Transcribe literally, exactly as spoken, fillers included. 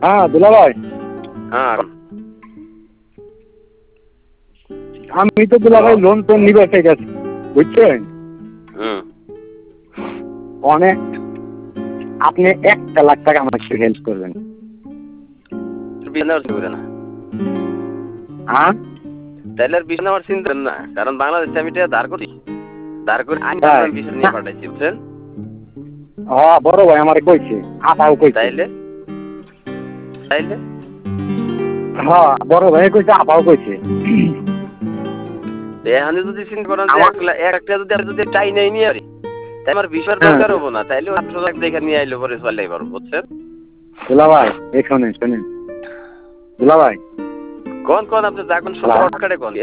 হ্যাঁ দুলা ভাই, হ্যাঁ আমি তো দুলা ভাই লোন টোন নিবে ঠিক আছে, বুঝছেন? হুম অনেক, আপনি একটা লাখ টাকা আমাকে হেল্প করবেন। না হ্যাঁ তাহলে আর বিশ আমার চিন্তা না, কারণ বাংলাদেশে আমি এটা ধার করি, ধার করে আইন তাই বিশ নিয়ে পাঠাইছি, বুঝছেন? হ্যাঁ বড় ভাই আমার কইছে, আপাও কইছে। তাইলে তাইলে হ্যাঁ বড় ভাই কইছে, আপাও কইছে। এখানে যদি চিন্তা করেন যে আমার এক লাখ একটা যদি আমি যদি টাই নাই নিয়ে আসি, তাই আমার বিশের দরকার হবো না, তাইলে আটশো লাখ দেখে নিয়ে আইলে পরে চলে পারবো, বুঝছেন? দুলা ভাই এখানে শোনেন, দুলা ভাই কোন কোন আপনি যা কোন শর্টকাটে কোন